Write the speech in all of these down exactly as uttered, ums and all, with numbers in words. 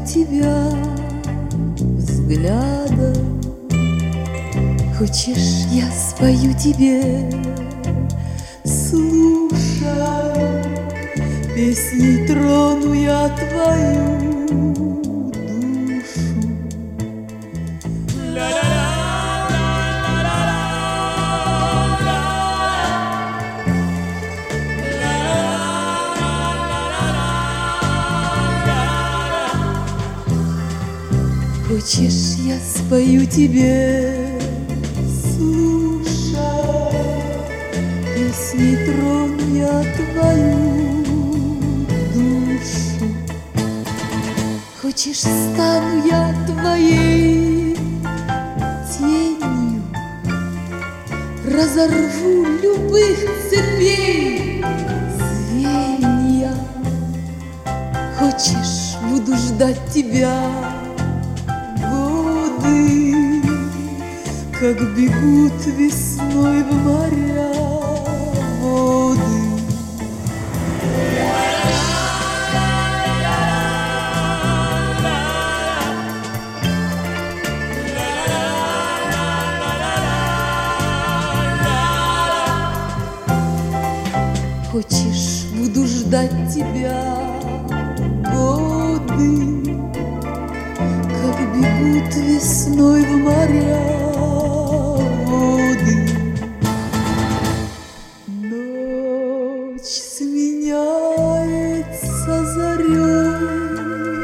тебя взглядом. Хочешь, я спою тебе? Слушай, песней трону я твою душу. Хочешь, я спою тебе? Слушай, песней трону я твою душу. Хочешь, стану я твоей тенью, разорву любых цепей звенья. Хочешь, буду ждать тебя годы, как бегут весной в моря воды. Хочешь, буду ждать тебя годы, как бегут весной в моря воды. Ночь сменяется зарей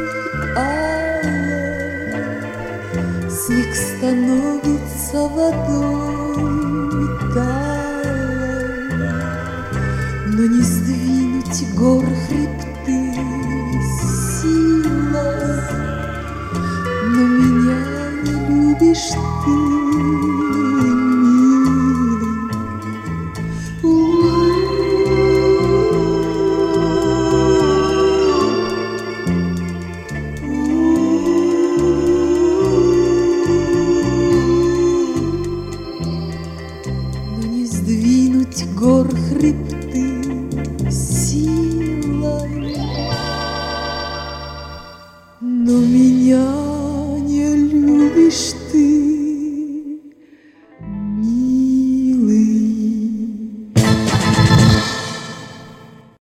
алой, снег становится водой талой, но не сдвинуть гор хребты силой. Но меня не любишь ты, милый. Но не сдвинуть гор хребты силой. Но меня не любишь ты.